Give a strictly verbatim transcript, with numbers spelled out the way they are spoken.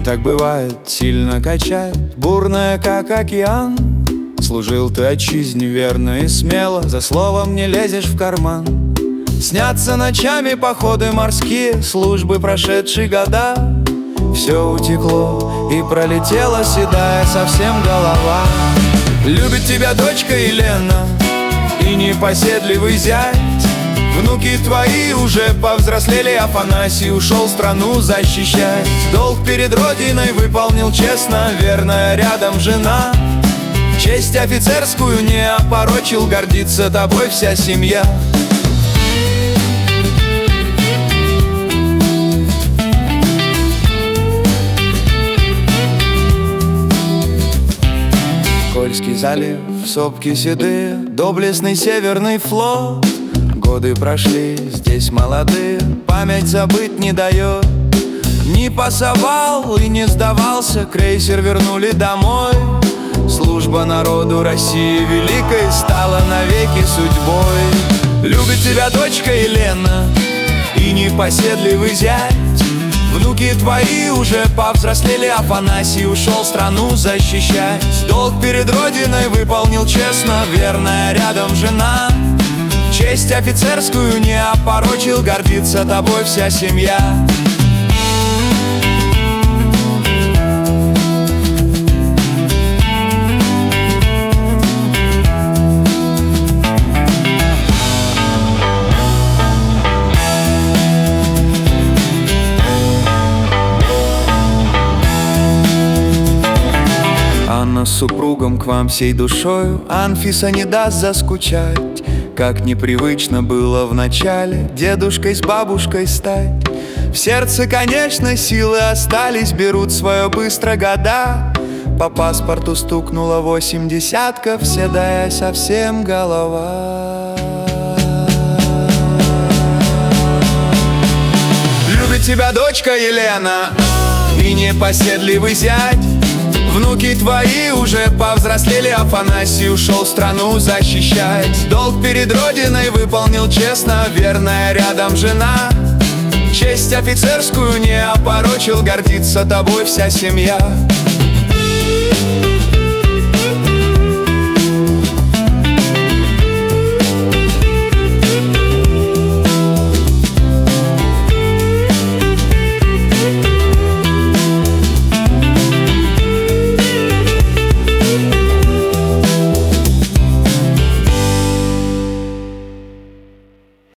Так бывает, сильно качает, бурная, как океан. Служил ты отчизне верно и смело, за словом не лезешь в карман. Снятся ночами походы морские, службы прошедшие года. Все утекло и пролетела седая совсем голова. Любит тебя дочка Елена и непоседливый зять. Внуки твои уже повзрослели, Афанасий ушел страну защищать. Долг перед родиной выполнил честно, верная рядом жена. Честь офицерскую не опорочил, гордится тобой вся семья. Кольский залив, сопки седые, доблестный Северный флот. Годы прошли, здесь молодые, память забыть не дает. Не пасовал и не сдавался, крейсер вернули домой. Служба народу России великой стала навеки судьбой. Любит тебя дочка Елена и непоседливый зять. Внуки твои уже повзрослели, Афанасий ушел страну защищать. Долг перед родиной выполнил честно, верная рядом жена. Честь офицерскую не опорочил, гордится тобой вся семья. Анна с супругом к вам всей душою, Анфиса не даст заскучать. Как непривычно было вначале дедушкой с бабушкой стать. В сердце, конечно, силы остались, берут свое быстро года. По паспорту стукнуло восемь десятков, седая совсем голова. Любит тебя дочка Елена и непоседливый зять. Внуки твои уже повзрослели, Афанасий ушел страну защищать. Долг перед родиной выполнил честно, верная рядом жена. Честь офицерскую не опорочил, гордится тобой вся семья.